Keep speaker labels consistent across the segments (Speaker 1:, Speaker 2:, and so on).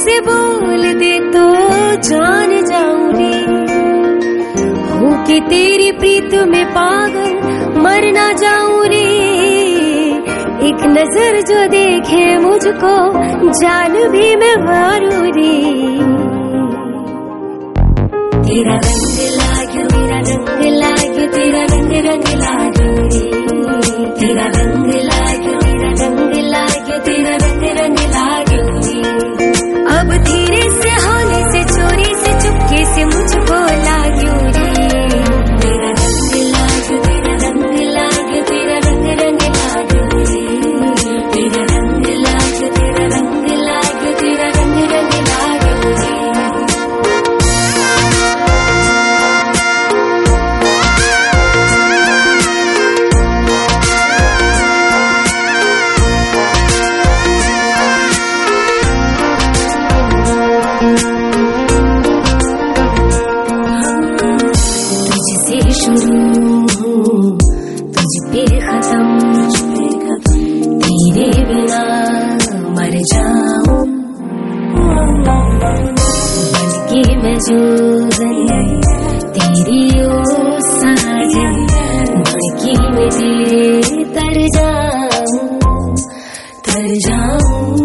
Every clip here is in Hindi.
Speaker 1: से बोल दे तो जान जाऊं रे, हो के तेरी प्रीत में पागल मर ना जाऊं रे। एक नजर जो देखे मुझको जान भी मैं मारूं रे। तेरा रंग लाग्यो, तेरा रंग लाग्यो, तेरा रंग रंग लाग्यो रे। तेरा रंग लाग्यो, तेरा रंग लाग्यो, तेरा रंग रंग लाग्यो रे। अब धीरे से होने से चोरी से चुपके से मुझको लाग्यो रे। तेरा रंग लाग्यो, तेरा रंग लाग्यो, तेरा रंग रंग लाग्यो रे। तेरा रंग लाग्यो, तेरा रंग लाग्यो, तेरा रंग रंग लाग्यो रे। तुझसे शुरू तुझ पे खत्म, तेरे बिना मर जाऊं। बल्कि मैं जो तेरी ओ साजन, बल्कि मैं तेरे तर जाऊं, तर जाऊं।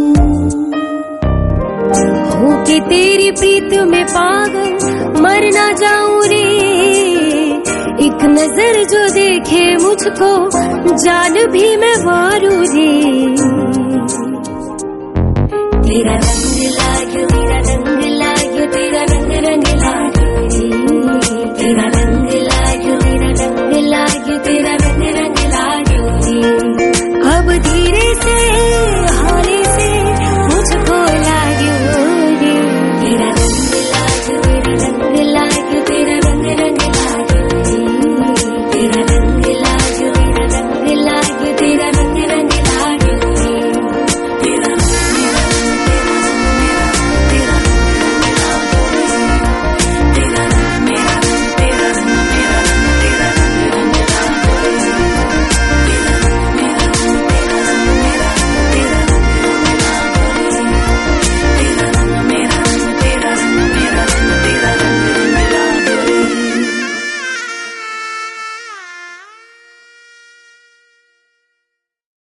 Speaker 1: हो के तेरी प्रीत में पागल मर ना जाऊं रे। एक नजर जो देखे मुझको जान भी मैं मारूं रे। तेरा रंग लाग्यो, तेरा रंग लाग्यो, तेरा